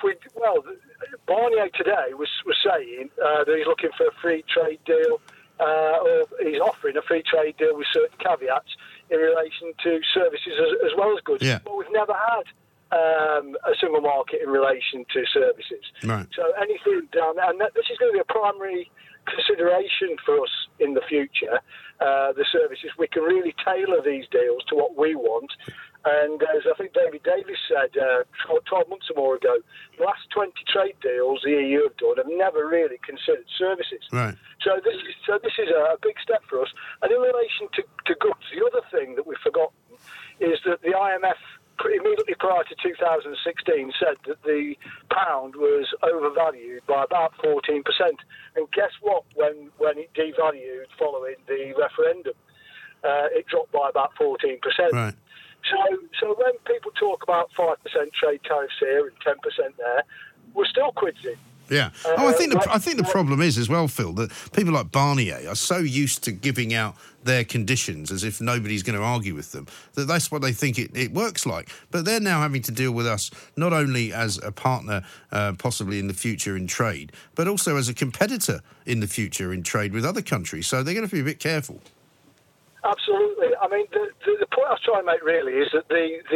Barnier today was saying that he's looking for a free trade deal, or he's offering a free trade deal with certain caveats in relation to services as well as goods. Yeah. But we've never had a single market in relation to services. Right. So anything down there, and this is going to be a primary consideration for us in the future, the services. We can really tailor these deals to what we want. And as I think David Davis said 12 months or more ago, the last 20 trade deals the EU have done have never really considered services. Right. So this is a big step for us. And in relation to goods, the other thing that we've forgotten is that the IMF immediately prior to 2016 said that the pound was overvalued by about 14%. And guess what? When it devalued following the referendum, it dropped by about 14%. Right. So when people talk about 5% trade tariffs here and 10% there, we're still quids in. Yeah. I think the problem is as well, Phil, that people like Barnier are so used to giving out their conditions as if nobody's going to argue with them, that's what they think it works like. But they're now having to deal with us not only as a partner possibly in the future in trade, but also as a competitor in the future in trade with other countries. So they're going to have to be a bit careful. Absolutely. I mean, the point I was trying to make really is that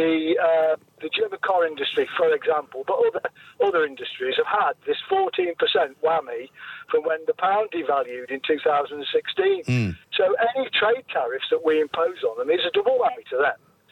the German car industry, for example, but other industries have had this 14% whammy from when the pound devalued in 2016. So any trade tariffs that we impose on them is a double whammy to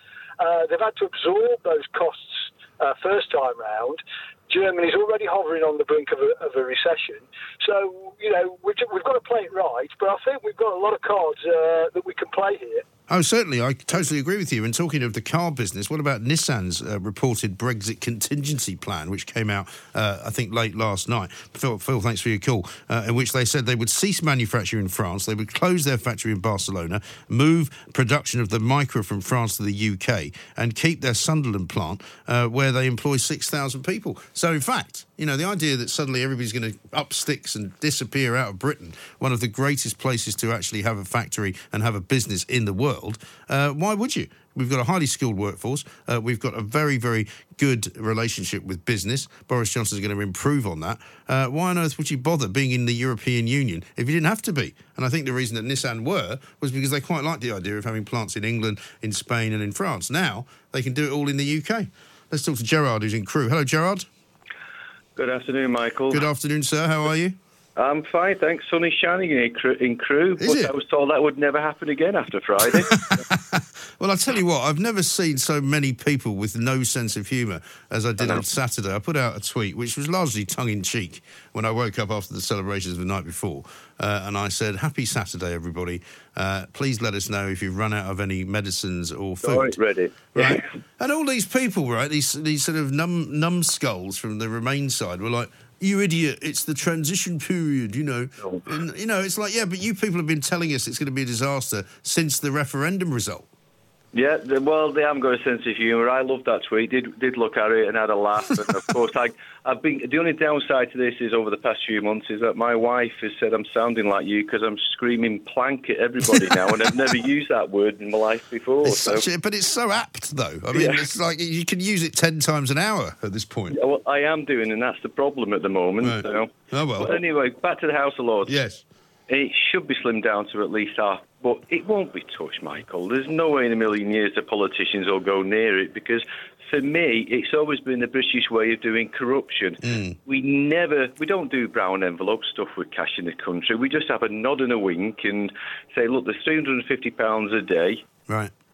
them. They've had to absorb those costs first time round. Germany's already hovering on the brink of a recession. So, we've got to play it right, but I think we've got a lot of cards that we can play here. Oh, certainly. I totally agree with you. And talking of the car business, what about Nissan's reported Brexit contingency plan, which came out, I think, late last night? Phil, thanks for your call, in which they said they would cease manufacturing in France, they would close their factory in Barcelona, move production of the Micra from France to the UK, and keep their Sunderland plant, where they employ 6,000 people. So, in fact, the idea that suddenly everybody's going to up sticks and disappear out of Britain, one of the greatest places to actually have a factory and have a business in the world, why would you? We've got a highly skilled workforce. We've got a very, very good relationship with business. Boris Johnson's going to improve on that. Why on earth would you bother being in the European Union if you didn't have to be? And I think the reason that Nissan was because they quite liked the idea of having plants in England, in Spain and in France. Now they can do it all in the UK. Let's talk to Gerard, who's in Crewe. Hello, Gerard. Good afternoon, Michael. Good afternoon, sir. How are you? I'm fine, thanks. Sun is shining in Crewe, but I was told that would never happen again after Friday. Well, I'll tell you what, I've never seen so many people with no sense of humour as I did on Saturday. I put out a tweet, which was largely tongue-in-cheek, when I woke up after the celebrations of the night before, and I said, "Happy Saturday, everybody. Please let us know if you've run out of any medicines or food." Right, ready. Right? And all these people, right, these sort of numbskulls from the Remain side were like, "You idiot, it's the transition period, Oh. And, it's like, yeah, but you people have been telling us it's going to be a disaster since the referendum result. Yeah, well, they haven't got a sense of humour. I loved that tweet. Did look at it and had a laugh. And of course, I've been. The only downside to this is over the past few months is that my wife has said I'm sounding like you because I'm screaming plank at everybody now, and I've never used that word in my life before. But it's so apt, though. I mean, It's like you can use it 10 times an hour at this point. Yeah, well, I am doing, and that's the problem at the moment. Right. So. Oh well. But anyway, back to the House of Lords. Yes. It should be slimmed down to at least half, but it won't be touched, Michael. There's no way in a million years the politicians will go near it, because for me, it's always been the British way of doing corruption. We don't do brown envelope stuff with cash in the country. We just have a nod and a wink and say, look, there's £350 a day. Right.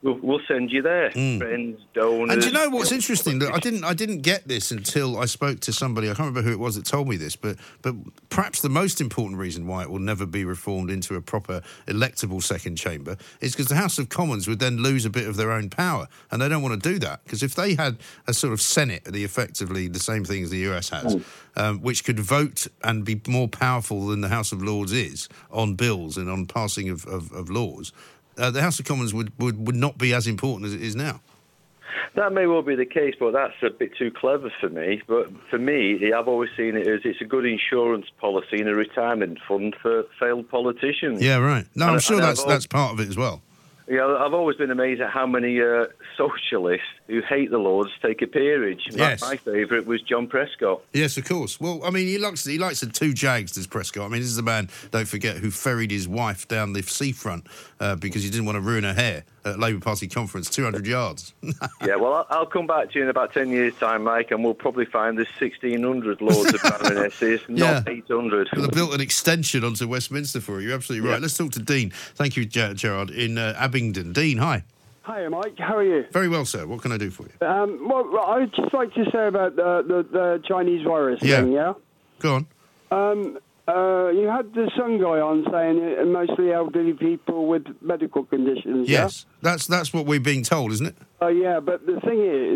We'll send you there, friends, donors. And do you know what's interesting? That I didn't get this until I spoke to somebody. I can't remember who it was that told me this, but perhaps the most important reason why it will never be reformed into a proper electable second chamber is because the House of Commons would then lose a bit of their own power, and they don't want to do that, because if they had a sort of Senate, effectively the same thing as the US has, which could vote and be more powerful than the House of Lords is on bills and on passing of laws, the House of Commons would not be as important as it is now. That may well be the case, but that's a bit too clever for me. But for me, I've always seen it as it's a good insurance policy and a retirement fund for failed politicians. Yeah, right. No, I'm sure that's part of it as well. Yeah, I've always been amazed at how many socialists who hate the Lords take a peerage. Yes. My favourite was John Prescott. Yes, of course. Well, I mean, he likes the two Jags, does Prescott. I mean, this is the man, don't forget, who ferried his wife down the seafront because he didn't want to ruin her hair at Labour Party conference, 200 yards. Yeah, well, I'll come back to you in about 10 years' time, Mike, and we'll probably find there's 1,600 Lords and Baronesses, not 800. Well, they built an extension onto Westminster for it. You're absolutely right. Let's talk to Dean. Thank you, Gerard, in Abingdon. Dean, hi. Hi, Mike. How are you? Very well, sir. What can I do for you? Well, I'd just like to say about the Chinese virus thing, yeah? Go on. You had the Sun guy on saying mostly elderly people with medical conditions, Yes. Yeah? That's what we're being told, isn't it? Yeah, but the thing is,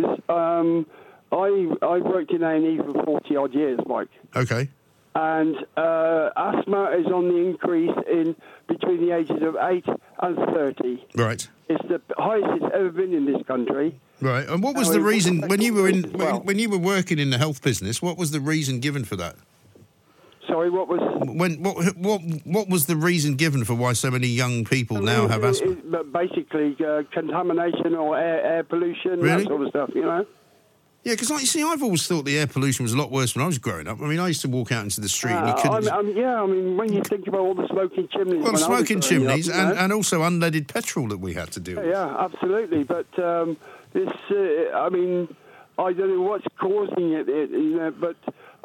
I've worked in A&E for 40-odd years, Mike. Okay. And asthma is on the increase in between the ages of 8 and 30. Right. It's the highest it's ever been in this country. Right. And what was the reason when you were when you were working in the health business? What was the reason given for that? Sorry, what was what was the reason given for why so many young people now have asthma? Basically, contamination or air pollution, really? That sort of stuff. You know. Yeah, because you see, I've always thought the air pollution was a lot worse when I was growing up. I mean, I used to walk out into the street and you couldn't... I mean, when you think about all the smoking chimneys... Well, smoking chimneys and also unleaded petrol that we had to deal with. Yeah, absolutely. But this, I mean, I don't know what's causing it, you know, but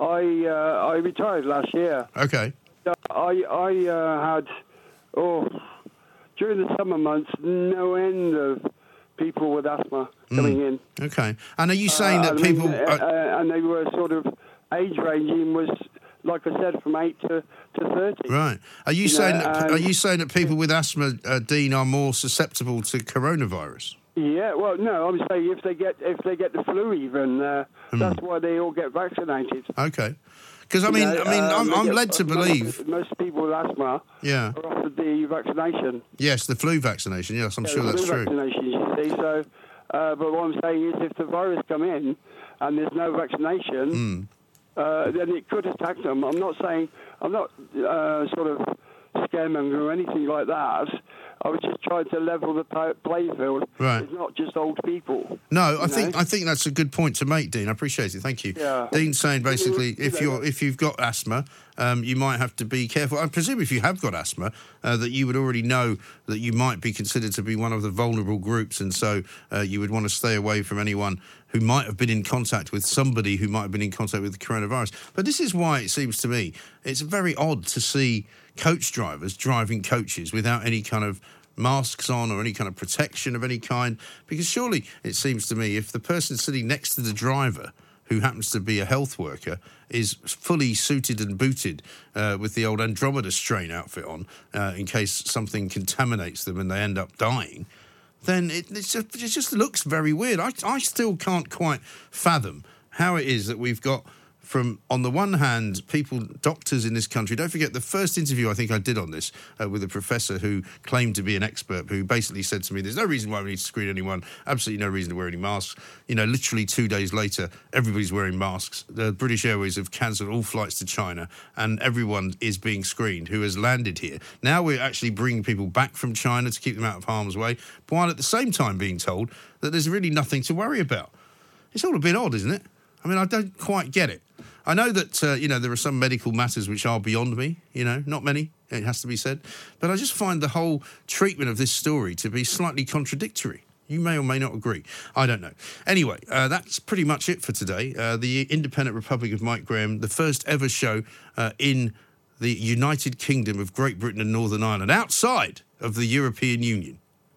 I retired last year. Okay. I had, during the summer months, no end of people with asthma coming in. Okay. And are you saying that people... and they were sort of... Age ranging was, like I said, from 8 to 30. Right. Are you saying that people with asthma, Dean, are more susceptible to coronavirus? Yeah, well, no, I'm saying if they get the flu even, that's why they all get vaccinated. Okay. Because, I'm led to believe... Most people with asthma are offered the vaccination. Yes, the flu vaccination, yes, I'm sure that's true. Vaccination, you see, so... but what I'm saying is if the virus come in and there's no vaccination, then it could attack them. I'm not sort of scaremonger or anything like that. I was just trying to level the playing field. Right. It's not just old people. No, I think that's a good point to make, Dean. I appreciate it. Thank you. Yeah. Dean's saying basically, if you've got asthma, you might have to be careful. I presume if you have got asthma, that you would already know that you might be considered to be one of the vulnerable groups, and so you would want to stay away from anyone who might have been in contact with somebody who might have been in contact with the coronavirus. But this is why it seems to me it's very odd to see coach drivers driving coaches without any kind of masks on or any kind of protection of any kind, because surely it seems to me if the person sitting next to the driver, who happens to be a health worker, is fully suited and booted with the old Andromeda strain outfit on in case something contaminates them and they end up dying, then it just looks very weird. I still can't quite fathom how it is that we've got, from, on the one hand, doctors in this country. Don't forget, the first interview I think I did on this with a professor who claimed to be an expert, who basically said to me, there's no reason why we need to screen anyone, absolutely no reason to wear any masks. You know, literally 2 days later, everybody's wearing masks. The British Airways have cancelled all flights to China, and everyone is being screened who has landed here. Now we're actually bringing people back from China to keep them out of harm's way, while at the same time being told that there's really nothing to worry about. It's all a bit odd, isn't it? I mean, I don't quite get it. I know that, there are some medical matters which are beyond me, not many, it has to be said. But I just find the whole treatment of this story to be slightly contradictory. You may or may not agree. I don't know. Anyway, that's pretty much it for today. The Independent Republic of Mike Graham, the first ever show in the United Kingdom of Great Britain and Northern Ireland, outside of the European Union.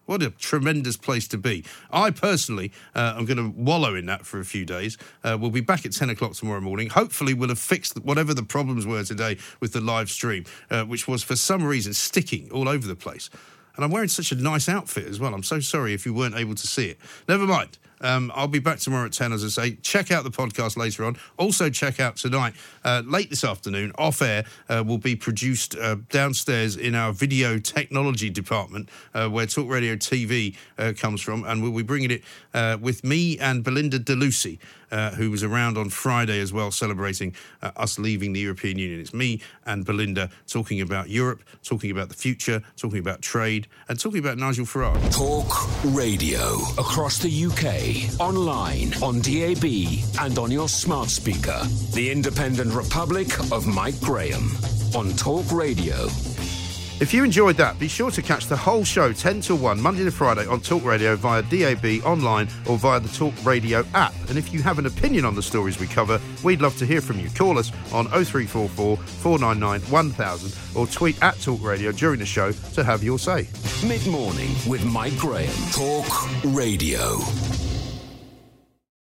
What a tremendous place to be. I personally am going to wallow in that for a few days. We'll be back at 10 o'clock tomorrow morning. Hopefully we'll have fixed whatever the problems were today with the live stream, which was for some reason sticking all over the place. And I'm wearing such a nice outfit as well. I'm so sorry if you weren't able to see it. Never mind. I'll be back tomorrow at 10, as I say. Check out the podcast later on. Also check out tonight, late this afternoon, off air, will be produced downstairs in our video technology department, where Talk Radio TV comes from, and we'll be bringing it with me and Belinda DeLucy, who was around on Friday as well, celebrating us leaving the European Union. It's me and Belinda talking about Europe, talking about the future, talking about trade, and talking about Nigel Farage. Talk Radio across the UK. Online, on DAB, and on your smart speaker. The Independent Republic of Mike Graham on Talk Radio. If you enjoyed that, be sure to catch the whole show 10 till 1, Monday to Friday on Talk Radio via DAB, online, or via the Talk Radio app. And if you have an opinion on the stories we cover, we'd love to hear from you. Call us on 0344 499 1000 or tweet at Talk Radio during the show to have your say. Mid-morning with Mike Graham. Talk Radio.